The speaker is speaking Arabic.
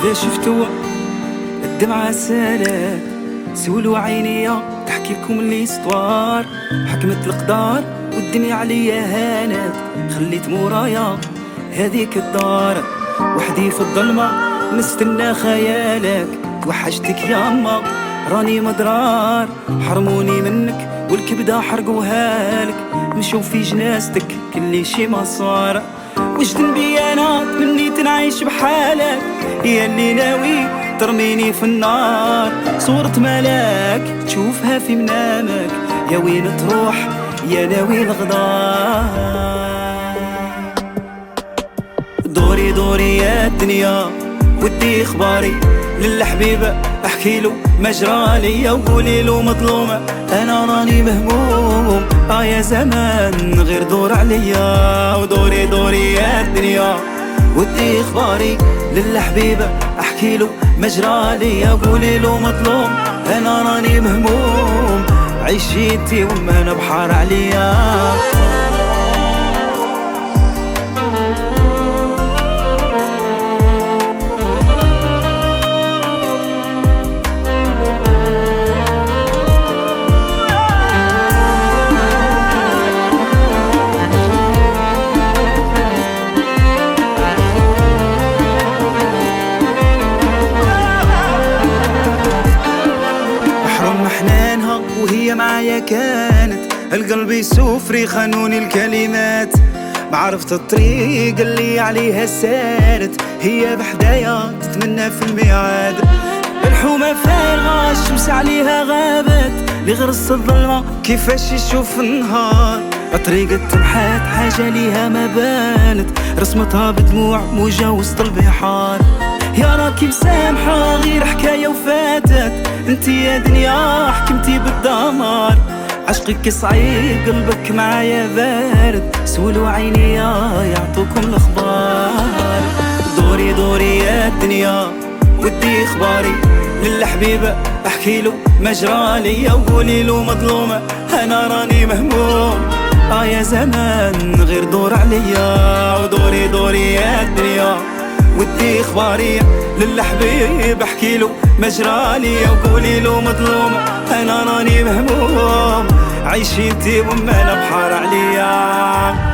إذا شفتوا الدمعة سالات سولوا عينيا تحكي لكم ليستوار. حكمت القدار والدنيا عليا هانت، خليت مورايا هذيك الدار وحدي في الظلمة نستنى خيالك. توحشتك ياما راني مضرار، حرموني منك والكبدة حرقوها لك. مشوا في جنازتك كل شي ما صار. وش ذنبي انا مني تنعيش بحالك يا اللي ناوي ترميني في النار؟ صورة ملاك تشوفها في منامك، يا وين تروح يا ناوي الغدار؟ دوري دوري يا الدنيا ودي اخباري للحبيب احكي له مجرى ليا، وقولي له مظلومه انا راني مهموم. يا زمان غير دور عليا. ودوري دوري يا الدنيا ودي اخباري للحبيب احكي له مجرى ليا، وقولي له مظلوم انا راني مهموم. عيشيتي وما انا بحار عليا. حنانها وهي معايا كانت، القلب يسوفري خانوني الكلمات. معرفت الطريق اللي عليها سارت، هي بحدايا تتمنى في الميعاد. الحومة فارغة الشمس عليها غابت، لغرس الظلمة كيفاش يشوف النهار. طريقة تمحات حاجة ليها ما بانت، رسمتها بدموع موجة وسط البحار. يا راكي مسامحة غير حكاية وفاتت، انتي يا دنيا حكمتي بالدمار. عشقك صعيب قلبك معايا بارد، سولوا عينيا يعطوكم الاخبار. دوري دوري يا الدنيا ودي اخباري للحبيب احكي له مجرى ليا، وقولي له مظلومه انا راني مهموم. يا زمان غير دور عليا. ودوري دوري يا الدنيا ودي اخباري للحبيب احكي له مجرى ليا، وقولي له مظلومه انا راني مهموم. عيشيتي وما انا بحار عليا.